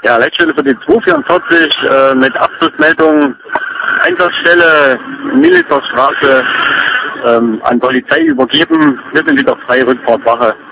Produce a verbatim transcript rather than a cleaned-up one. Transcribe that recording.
Ja, Leitstelle für die zweihundertvierundvierzig äh, mit Abschlussmeldung Einsatzstelle Militersstraße ähm, an Polizei übergeben. Wir sind wieder frei, Rückfahrtwache.